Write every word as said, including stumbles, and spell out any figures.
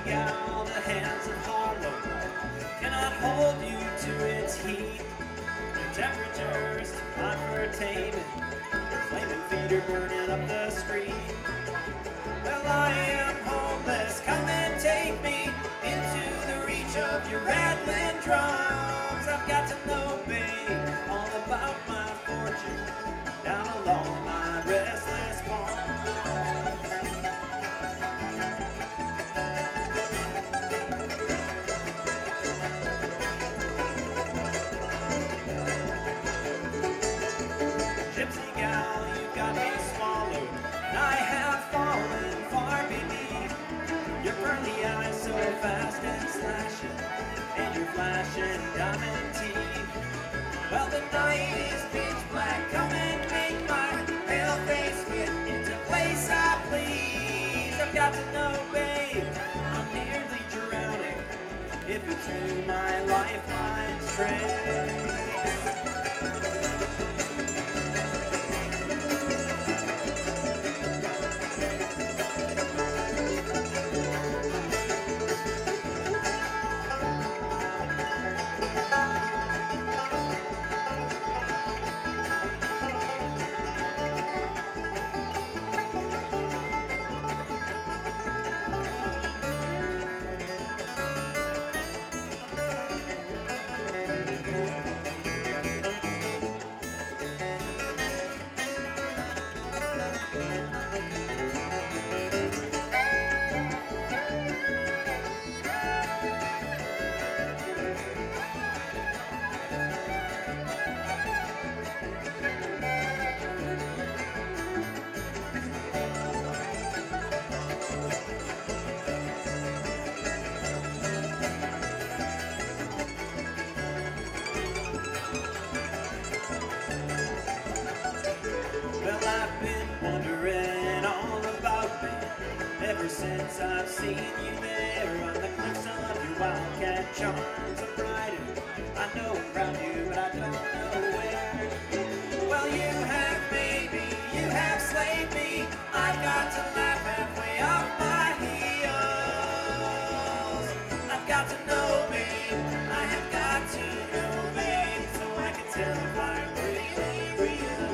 gal, the hands of Harlem cannot hold you to its heat. Your temperature's too hot for taming. Your flaming feet are burning up the street. Well, I am homeless. Come and take me into the reach of your rattling drums. I've got to know, babe, all about my fortune down along my restless palm. Gypsy gal, you got me swallowed, and I have fallen far beneath your pearly eyes, so fast and slashing, and your flashing diamond teeth. Well, the night is pitch black. Come and make my pale face fit into place I please. I've got to know, babe, I'm nearly drowning. If it's true, my lifeline's trace. Well, I've been wondering all about me ever since I've seen you there on the cliffs of your wildcat charms of Brighton. I know around you, but I don't know where. Well, you have made me, you have slayed me. I've got to laugh halfway off my heels. I've got to know, babe, I have got to know, babe, so I can tell if I'm really real.